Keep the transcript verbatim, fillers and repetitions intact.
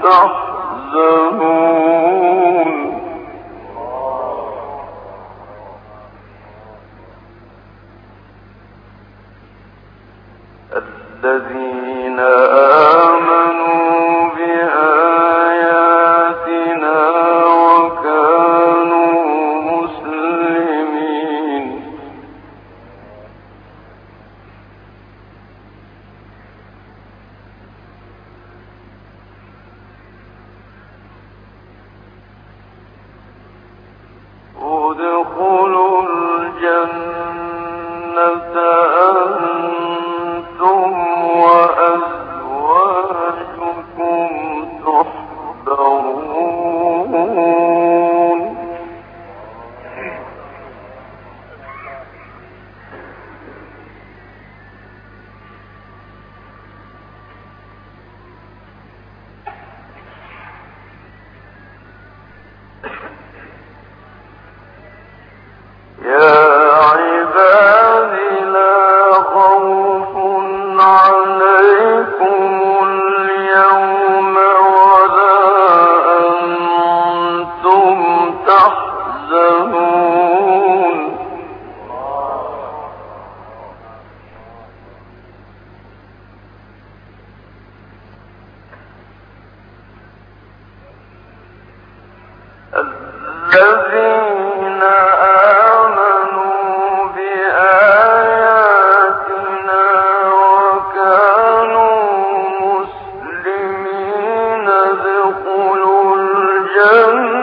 تحزنون الذين آمنوا بآياتنا وكانوا مسلمين ادخلوا الجنة أنتم وأزواجكم تحبرون يا عباد لا خوف عليكم اليوم ولا أنتم تحزنون الذين آمنوا بآياتنا وكانوا مسلمين ادخلوا الجنة